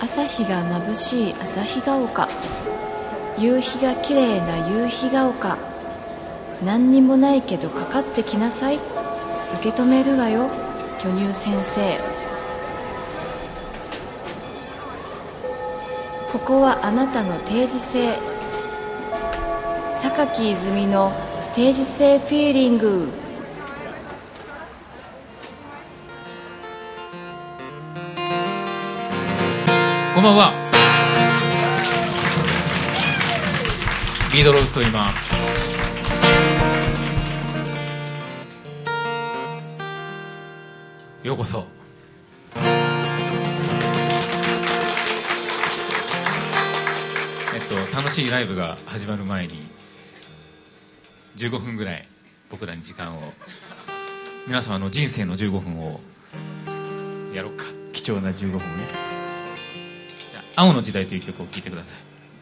朝日が眩しい旭ヶ丘、夕日が綺麗な夕日が丘、何にもないけどかかってきなさい、受け止めるわよ巨乳先生。ここはあなたの定時性、榊泉の定時性フィーリング。 こんばんは。リードローズと言います。ようこそ。楽しいライブが始まる前に15分ぐらい僕らに時間を、皆様の人生の15分をやろうか。貴重な15分ね。青の時代という曲を聴いてください。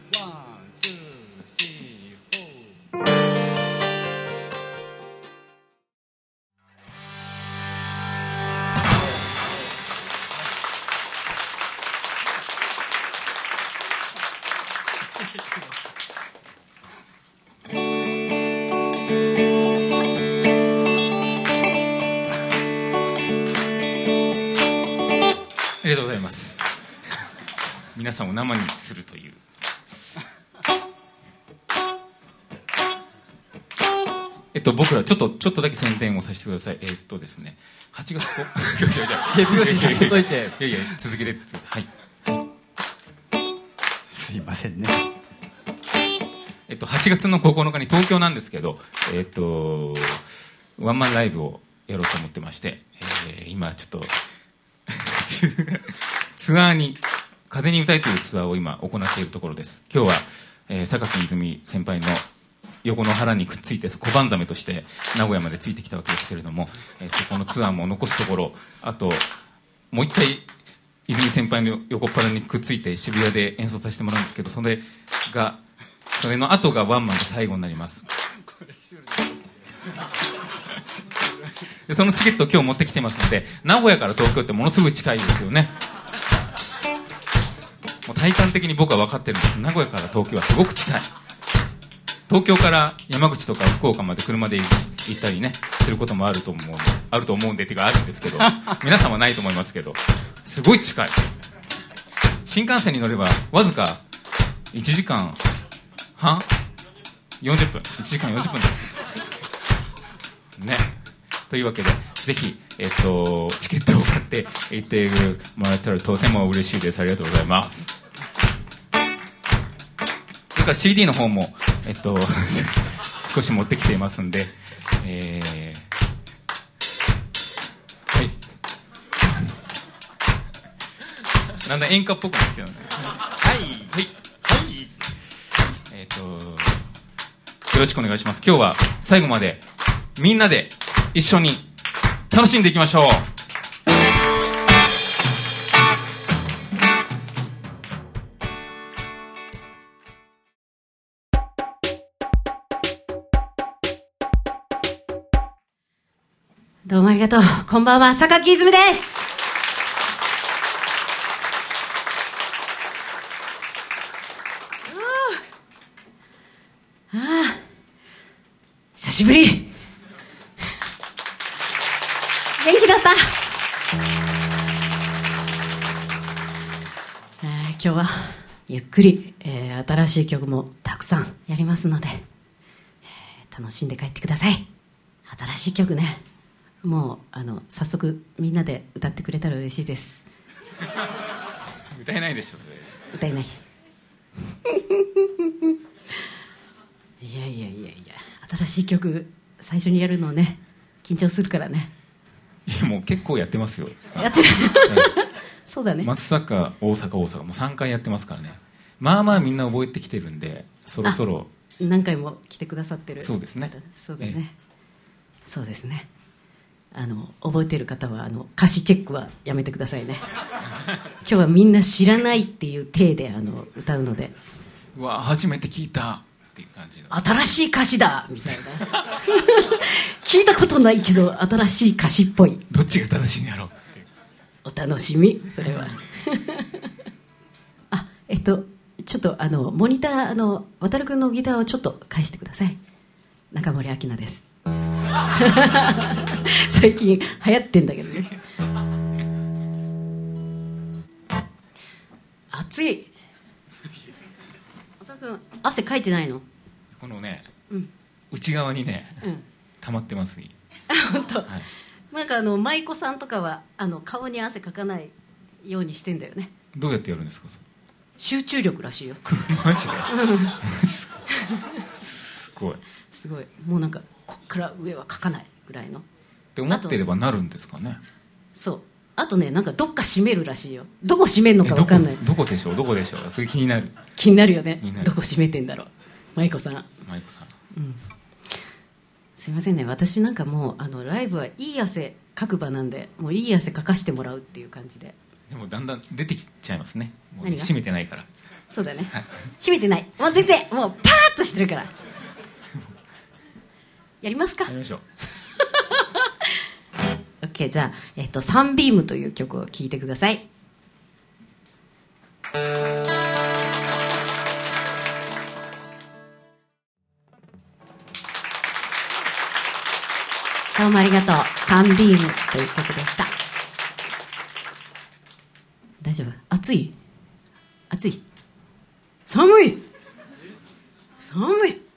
ありがとうございます。皆さんを生にするという僕らちょっとだけ宣伝をさせてください。ですね、8月手拍子させといて。 いや続けて。はい、 すいませんね。 8月の9日に東京なんですけど、ワンマンライブをやろうと思ってまして、今ちょっとツアーに風に歌いというツアーを今行っているところです。今日は、榊泉先輩の横の腹にくっついて小判ザメとして名古屋までついてきたわけですけれども、このツアーも残すところ、あともう一回泉先輩の横っ腹にくっついて渋谷で演奏させてもらうんですけど、それの後がワンマンで最後になります。でそのチケットを今日持ってきてますので、名古屋から東京ってものすごい近いですよね。もう体感的に僕は分かってるんです。名古屋から東京はすごく近い。東京から山口とか福岡まで車で行ったりねすることもあると思うんでっていうかあるんですけど皆さんはないと思いますけど、すごい近い。新幹線に乗ればわずか1時間半40分1時間40分ですね。というわけでぜひ、チケットを買って行ってもらったらとても嬉しいです。ありがとうございます。それから CD の方も、少し持ってきていますんで、はいだんだん演歌っぽくなってきてるので、よろしくお願いします。今日は最後までみんなで一緒に楽しんでいきましょう。 どうもありがとう。こんばんは、榊泉です。久しぶり。元気だった。今日はゆっくり、新しい曲もたくさんやりますので、楽しんで帰ってください。新しい曲ね、もう早速みんなで歌ってくれたら嬉しいです。 歌えないでしょそれ。 歌えない。いや新しい曲最初にやるのね、緊張するからね。 いやもう結構やってますよ。 やってるそうだね。 松坂大阪もう3回やってますからね。まあまあみんな覚えてきてるんで、そろそろ何回も来てくださってる。 そうですね。 そうだね、そうですね。覚えてる方は歌詞チェックはやめてくださいね。今日はみんな知らないっていう体で歌うので、 うわ初めて聞いたっていう感じの新しい歌詞だみたいな聞いたことないけど新しい歌詞っぽい。 どっちが正しいんやろうっていうお楽しみ。それはちょっとモニター渡るくんのギターをちょっと返してください。中森明菜です最近流行ってんだけどね。暑い。渡るくん汗かいてないの？ このね、 うん、 内側にね、 うん、 溜まってます本当、 はい、 なんか舞妓さんとかは顔に汗かかないようにしてんだよね。 どうやってやるんですか？ 集中力らしいよマジでマジですか？すごいすごい。もうなんかこっから上はかかないぐらいのって思ってればなるんですかね。 そう。あとね、なんかどっか閉めるらしいよ。どこ閉めるのか分かんない。 どこでしょうそれ気になる。 気になるよね。どこ閉めてんだろう。舞妓さん、うん、すいませんね。私なんかもうライブはいい汗かく場なんで、もういい汗かかしてもらうっていう感じで。 でもだんだん出てきちゃいますね。もう何が？ 閉めてないから。 そうだね、 はい、 閉めてない。もう全然もうパーッとしてるからやりますか？ やりましょう OK。 じゃあ、サンビームという曲を聴いてください。どうもありがとう。サンビームという曲でした。大丈夫？暑い？暑い？寒い？寒い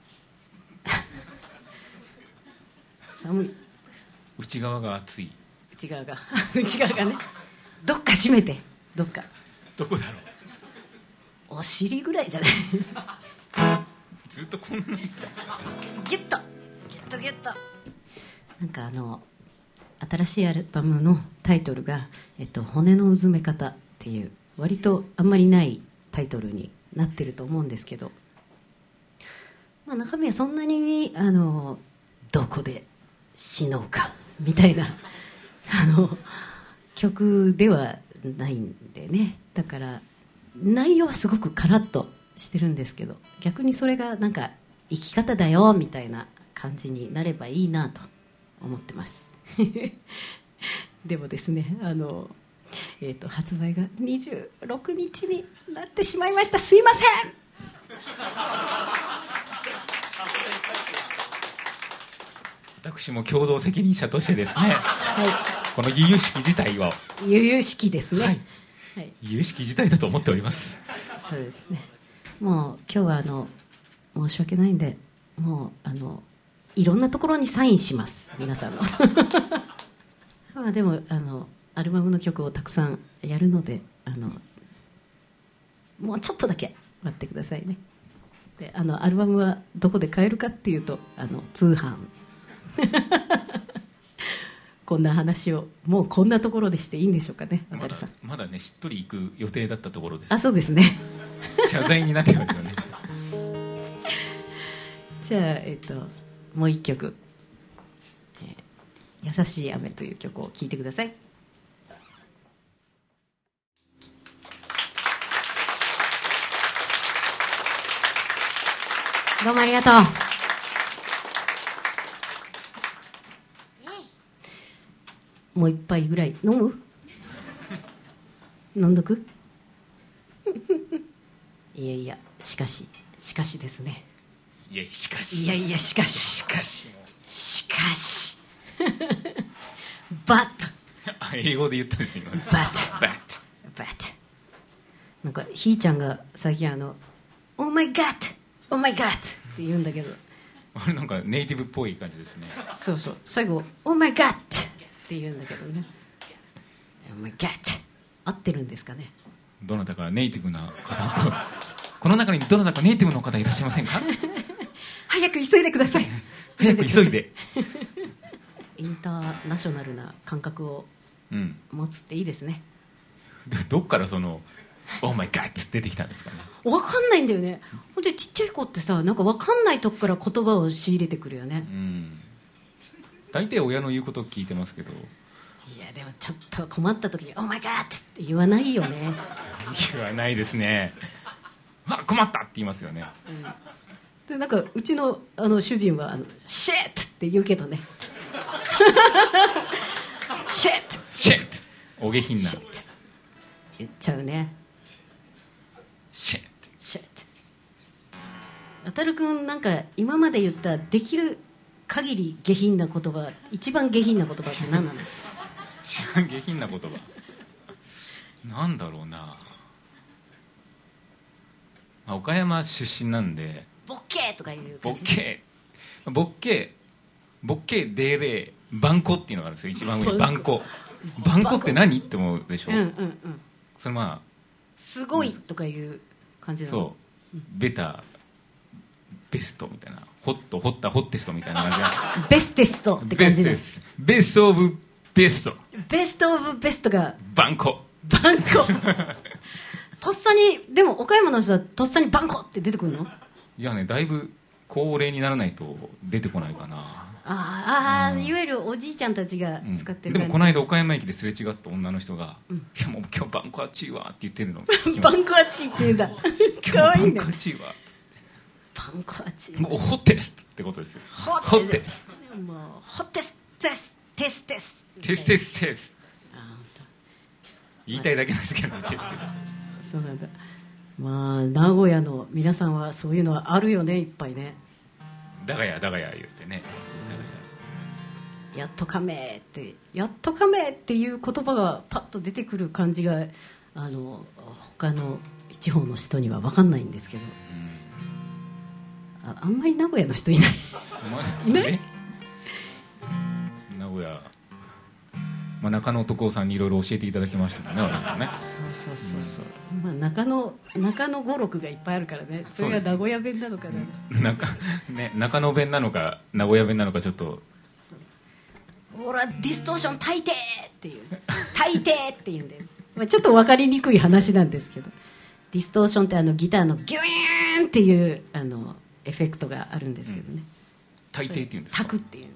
寒い。 内側が熱い。 内側が内側がね。どっか閉めて。どっか。 どこだろう。 お尻ぐらいじゃないずっとこんなにギュッとギュッとギュッと。なんか新しいアルバムのタイトルが、骨のうずめ方っていう割とあんまりないタイトルになってると思うんですけど、まあ、中身はそんなにどこで死のうかみたいな曲ではないんでね。だから内容はすごくカラッとしてるんですけど、逆にそれがなんか生き方だよみたいな感じになればいいなと思ってますでもですね、発売が26日になってしまいました。すいません私も共同責任者としてですね、はい、この由々しき事態を由々しきですね、はいはい、由々しき事態だと思っております。 そうですね。もう今日は申し訳ないんで、もういろんなところにサインします、皆さんのまあでもアルバムの曲をたくさんやるのでもうちょっとだけ待ってくださいね。でアルバムはどこで買えるかっていうと通販こんな話をもうこんなところでしていいんでしょうかね。 まだねしっとり行く予定だったところです。 あ、そうですね謝罪になってますよねじゃあもう一曲、優しい雨という曲を聴いてください。どうもありがとう。もう一杯ぐらい飲む？飲んどく？いやいや、しかしですね。 いやしかし。 いやいやしかしバット英語で言ったんですよ。 バットなんかひーちゃんが最近オーマイガットオーマイガットって言うんだけど、 あれなんかネイティブっぽい感じですね。 そうそう、最後オーマイガットって言うんだけどね。オーマイガット合ってるんですかね。 どなたかネイティブな方この中にどなたかネイティブの方いらっしゃいませんか？ 早く急いでください早く急いでインターナショナルな感覚を持つっていいですね、 どっからそのオーマイガッツ出てきたんですかね。 分かんないんだよね。ほんでちっちゃい子ってさ、なんか分かんないとこから言葉を仕入れてくるよね。 大体親の言うことを聞いてますけど。 いやでもちょっと困った時にオーマイガッツって言わないよね。 言わないですね。困ったって言いますよね、 でなんかうちの主人はシェットって言うけどねシェットお下品な言っちゃうね。 シェッシェッあたるくんなんか今まで言ったできる限り下品な言葉、一番下品な言葉って何なの？ 一番下品な言葉なんだろうな、岡山出身なんでボッケーとかいうボ感じ。 ッケーデーレーバンコっていうのがあるんですよ。一番上にバンコって何って思うでしょ。 うんうんうん。 それまあすごいとかいう感じなの。 そうベタベストみたいな、ホッテストみたいな感じがベステストって感じです。 ベストオブベストベストオブベストがバンコバンコとっさに。でも岡山の人はとっさにバンコって出てくるの？ いやね、だいぶ高齢にならないと出てこないかな。 いわゆるおじいちゃんたちが使ってる感じ、 でもこの間岡山駅ですれ違った女の人が、いやもう今日バンコあっちいわって言ってるのバンコアチって言うんだかわいいね。 バンコあっちいわバンコアチもうホッテスってことですよ。ホッテスもうホッテステステステステステステスあ本当言いたいだけなんですけどね。 そうなんだ。まあ名古屋の皆さんはそういうのはあるよね、いっぱいね。 だがや言ってね、 やっとかめってやっとかめっていう言葉がパッと出てくる感じが他の地方の人には分かんないんですけど、あんまり名古屋の人いないいない名古屋、中野男さんにいろいろ教えていただきましたもんね、我々ね。 そう、まあ、中野語録がいっぱいあるからね。それが名古屋弁なのかな、 中野弁なのか名古屋弁なのかちょっと。 ほらディストーション大抵っていう大抵っていうんで、ちょっと分かりにくい話なんですけど、ディストーションってギターのギューンっていうエフェクトがあるんですけどね、 大抵っていうんですか。 タクっていう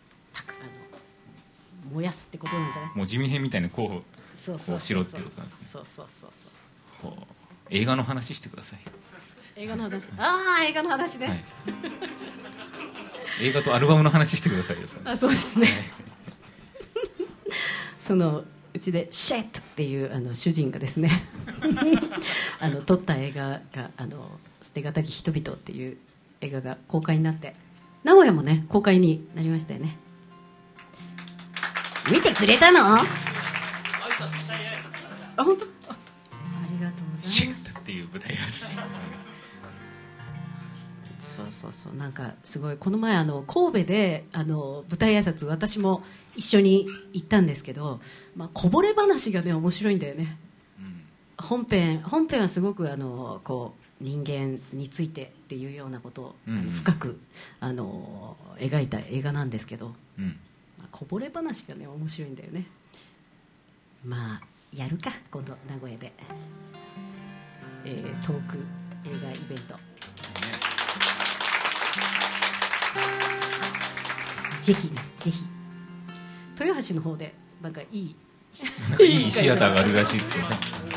燃やすってことなんじゃない？ もう地味編みたいにこそううしろっていうことなんですね。 そう映画の話してください。 映画の話、映画の話ね、 はい、映画とアルバムの話してくださいよ。 そうですねそのうちでシェットっていう主人がですね撮った映画が捨てがたき人々っていう映画が公開になって、名古屋もね公開になりましたよね。見てくれたの？本当？ありがとうございます。 シェットっていう舞台やつ。 そうなんかすごい、この前神戸で舞台挨拶私も一緒に行ったんですけど、こぼれ話がね面白いんだよね、本編はすごくこう人間についてっていうようなことを、深く描いた映画なんですけど、こぼれ話がね面白いんだよね。やるか今度名古屋で、トーク映画イベント、ぜひ豊橋の方でなんかいいシアターがあるらしいですよね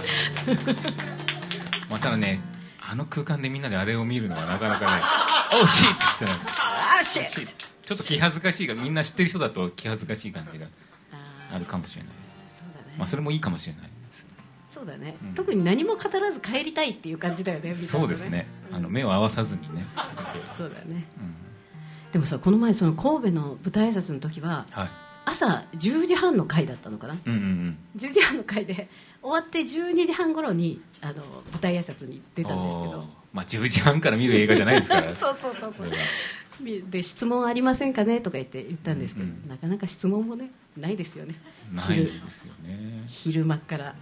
ただね、空間でみんなであれを見るのはなかなかねおーシッってなる。ちょっと気恥ずかしいが、みんな知ってる人だと気恥ずかしい感じがあるかもしれない。 そうだね、 それもいいかもしれない。 そうだね、特に何も語らず帰りたいっていう感じだよね。 そうですね、目を合わさずにねそうだね、でもさ、この前その神戸の舞台挨拶の時は、朝10時半の回だったのかな、10時半の回で終わって12時半頃に舞台挨拶に出たんですけど、 10時半から見る映画じゃないですからそうで質問ありませんかねとか言ったんですけど、なかなか質問もねないですよね。 ないですよね、 昼間から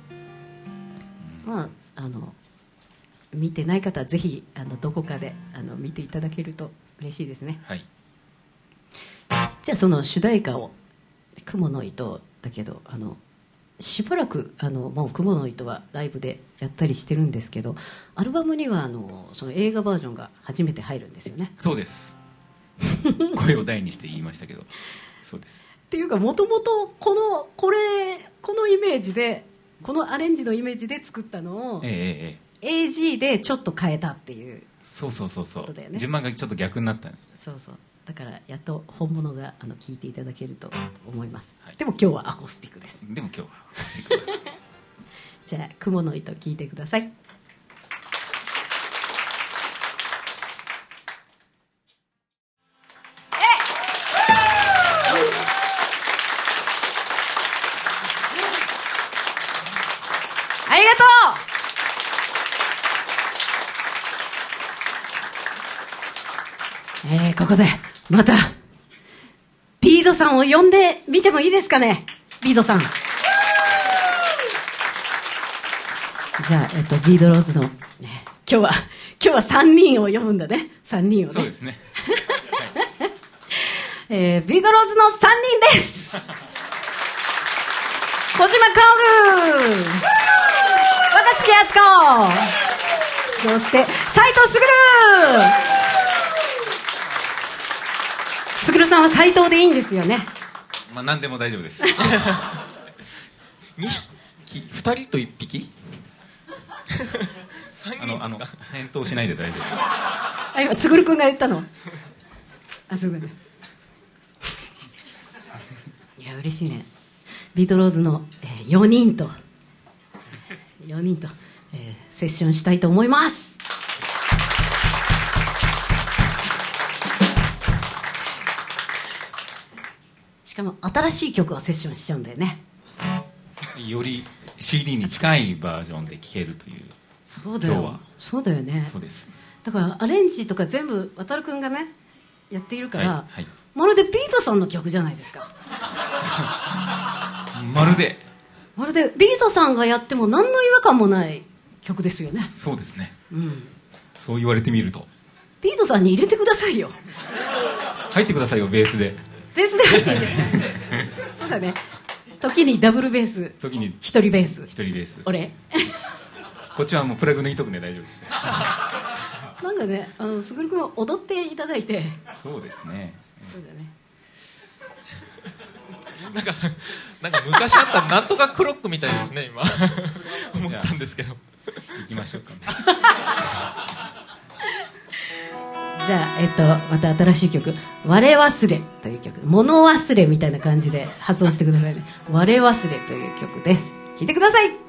見てない方はぜひどこかで見ていただけると嬉しいですね。じゃあその主題歌を雲の糸だけどしばらくもう雲の糸はライブでやったりしてるんですけど、アルバムにはその映画バージョンが初めて入るんですよね。 そうです声を大にして言いましたけど、そうですっていうか、もともとこのイメージで、このアレンジのイメージで作ったのを、AG でちょっと変えたっていう、 そうことだよね。 順番がちょっと逆になった。 そうだからやっと本物が聴いていただけると思います、でも今日はアコースティックです。 でも今日はアコースティックですじゃあ雲の糸聴いてください。 こでまたビードさんを呼んでみてもいいですかね。ビードさん、じゃあ、ビードローズの、ね、今日は3人を呼ぶんだね。3人をね。 そうですね、 ビードローズの3人です小島薫、若槻敦子、そして斉藤卓さんは斉藤でいいんですよね。 まあ、何でも大丈夫です 2人と1匹3人ですか。 返答しないで大丈夫です。 あ、今卓君が言ったの。あ、そうだね。いや、嬉しいね。ビートローズの、4人と、セッションしたいと思います。しかも新しい曲をセッションしちゃうんだよね。 より CD に近いバージョンで聴けるという。 そうだよ。 今日はそうだよね。 そうです。 だからアレンジとか全部渡くんがねやっているから、 はいはい、 まるでビートさんの曲じゃないですかまるでビートさんがやっても何の違和感もない曲ですよね。 そうですね、 うん、 そう言われてみるとビートさんに入れてくださいよ。 入ってくださいよ、ベースで入っていいですそうだね。時にダブルベース、 時に一人ベース、俺こっちはもうプラグ抜いとくんで大丈夫ですねなんかね、すぐるくんは踊っていただいて。 そうですね、 そうだね。 なんか昔あったなんとかクロックみたいですね今思ったんですけど。 行きましょうかねじゃあ、また新しい曲「我忘れ」という曲、物忘れみたいな感じで発音してくださいね。我忘れという曲です。聴いてください。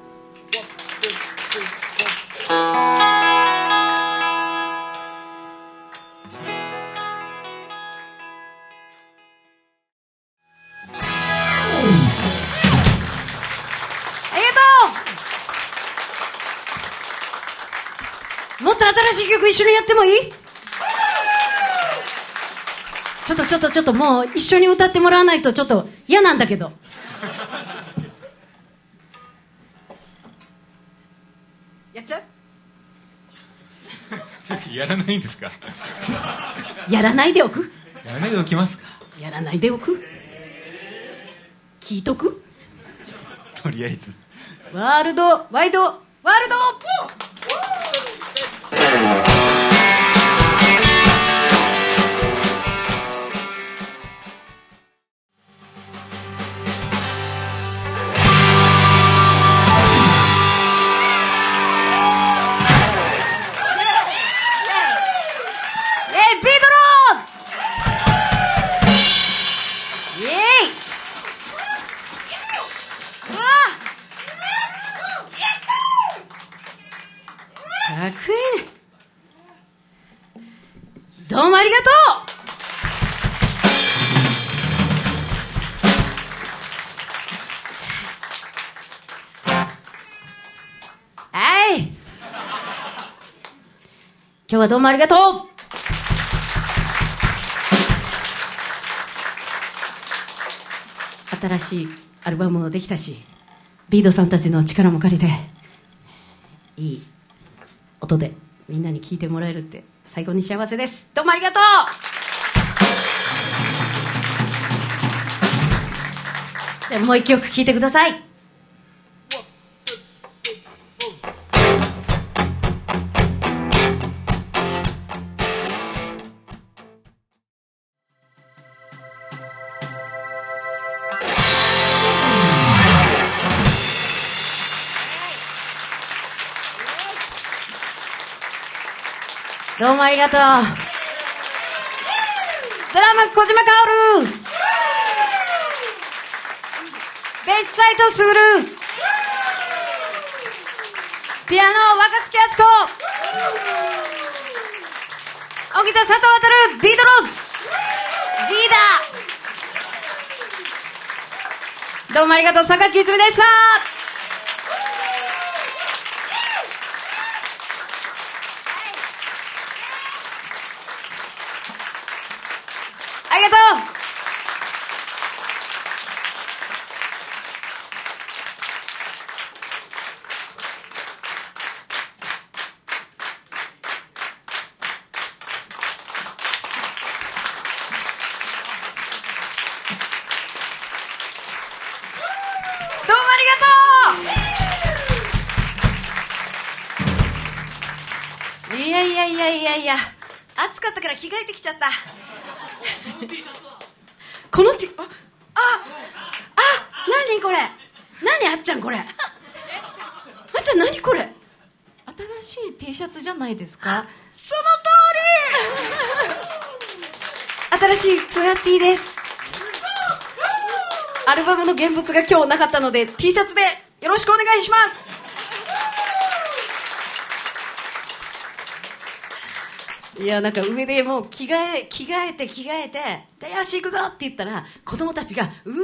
もっと新しい曲一緒にやってもいい？ちょっともう一緒に歌ってもらわないとちょっと嫌なんだけど。やっちゃう？ やらないんですかやらないでおく？ やらないでおきますか？ やらないでおく？聞いとく？ とりあえずワールドワイドワールドどうもありがとう。はい、今日はどうもありがとう。新しいアルバムもできたし、ビードさんたちの力も借りていい音でみんなに聴いてもらえるって最高に幸せです。どうもありがとう。じゃあもう一曲聴いてください。どうもありがとう。ドラム小島薫、ベース斉藤卓、ピアノ若槻敦子、音ギター佐藤航、ビートローズリーダー。どうもありがとう。榊いつみでした。 ありがとう。どうもありがとう。いや暑かったから着替えてきちゃった。この T 何これ、何あっちゃんこれ、あっちゃん何これ、 新しい T シャツじゃないですか。 その通り。新しいツアー T です。アルバムの現物が今日なかったので T シャツでよろしくお願いします。いや、なんか上でもう着替えてで、よし行くぞって言ったら子供たちがうわ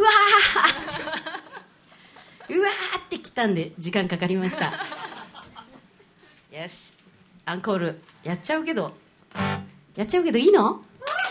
ーって来たんで時間かかりました。よし、アンコールやっちゃうけどいいの？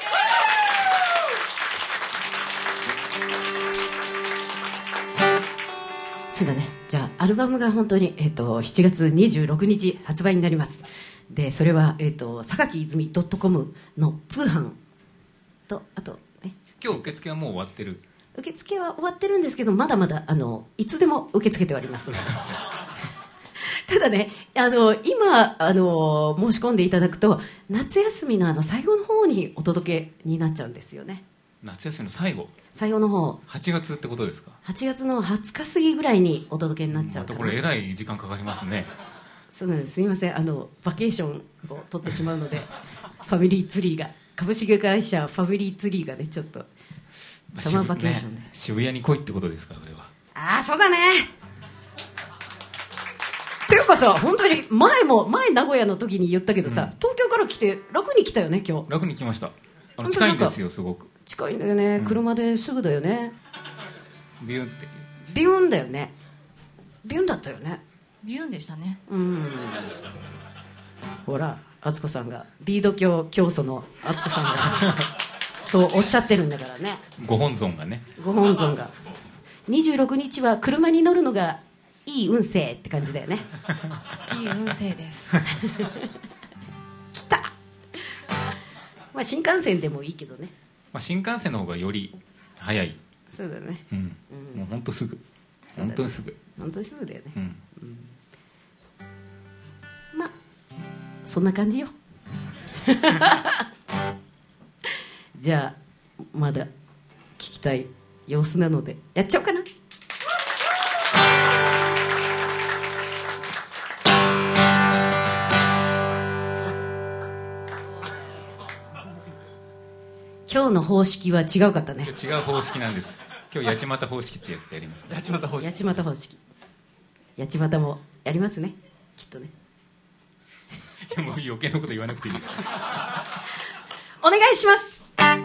そうだね。じゃあアルバムが本当に、7月26日発売になります。でそれは、榊泉 .com の通販と、あとね、 今日受付はもう終わってる？ 受付は終わってるんですけど、まだまだいつでも受け付けておりますのでただね、今申し込んでいただくと夏休みの最後の方にお届けになっちゃうんですよね。 夏休みの最後の方、 8月ってことですか ？8月の20日過ぎぐらいにお届けになっちゃうかな。 またこれえらい時間かかりますね。 そうなんです。すみません、バケーションを取ってしまうのでファミリーツリーが、株式会社ファミリーツリーがね、ちょっとサマーバケーションで、 渋谷に来いってことですか、これは。 ああ、そうだね。ていうかさ、本当に前名古屋の時に言ったけどさ、東京から来て楽に来たよね。今日楽に来ました。近いんですよ、すごく近いんだよね、車ですぐだよね。 ビュンってビュンだよね。ビュンだったよね。 ビューンでしたね。 ほら、敦子さんがビード教教祖の敦子さんがそうおっしゃってるんだからね。 ご本尊がね、 ご本尊が26日は車に乗るのがいい運勢って感じだよね。 いい運勢です来た。まあ新幹線でもいいけどね。 まあ、新幹線の方がより早い。 そうだね、 もう本当すぐ、本当にすぐ、 本当にすぐだよね。まあそんな感じよじゃあまだ聞きたい様子なのでやっちゃおうかな。今日の方式は違うかったね。 違う方式なんです。今日八街方式ってやつでやります。 八街方式。 八街方式。八街もやりますね、きっとね。 もう余計なこと言わなくていいです。 お願いします。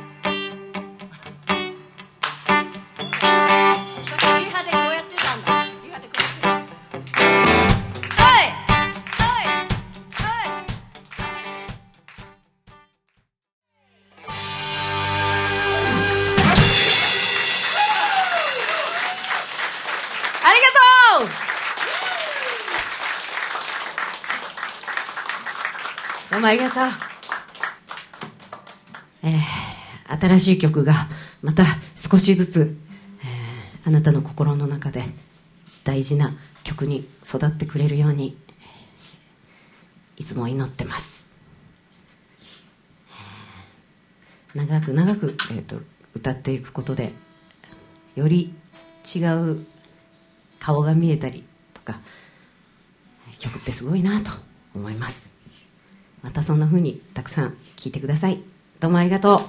どうもありがとう。新しい曲がまた少しずつ、あなたの心の中で大事な曲に育ってくれるようにいつも祈ってます。長く長く、歌っていくことでより違う顔が見えたりとか、曲ってすごいなと思います。またそんな風にたくさん聴いてください。どうもありがとう。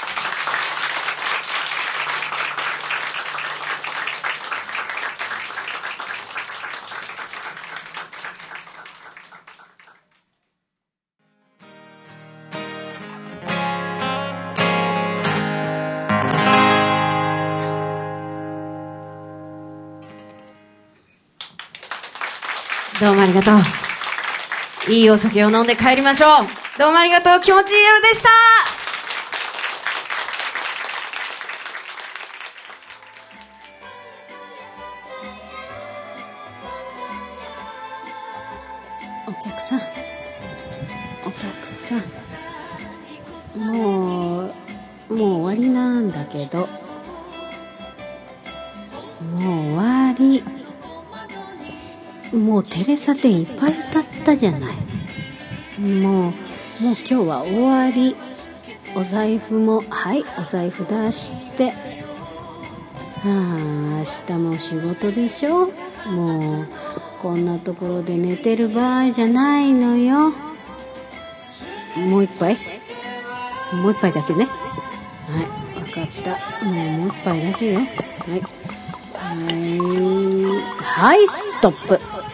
どうもありがとう。いいお酒を飲んで帰りましょう。どうもありがとう。気持ちいい夜でした。 客さん、もう終わりなんだけど、もう終わり。もうテレサテンいっぱい歌ったじゃない。もう今日は終わり。お財布も、はい、お財布出して、明日も仕事でしょ。もうこんなところで寝てる場合じゃないのよ。もう一杯だけね。はい、分かった。もう一杯だけよ。はい、ストップ。